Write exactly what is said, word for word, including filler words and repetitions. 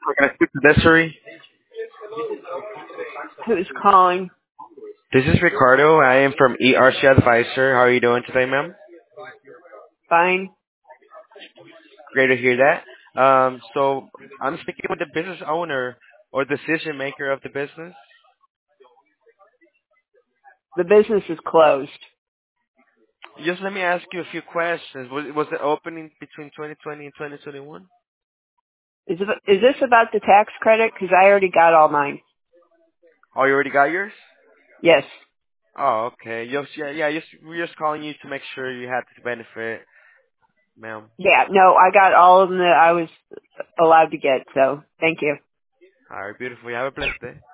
We're going to speak to Desiree. Who's calling? This is Ricardo. I am from E R C Advisor. How are you doing today, ma'am? Fine. Great to hear that. Um, so I'm speaking with the business owner or decision maker of the business. The business is closed. Just let me ask you a few questions. Was, was the opening between twenty twenty and twenty twenty-one? Is it, is this about the tax credit? Because I already got all mine. Oh, you already got yours? Yes. Oh, okay. Just, yeah, yeah. Just, we're just calling you to make sure you had this benefit, ma'am. Yeah. No, I got all of them that I was allowed to get. So thank you. All right, beautiful. You have a blessed day.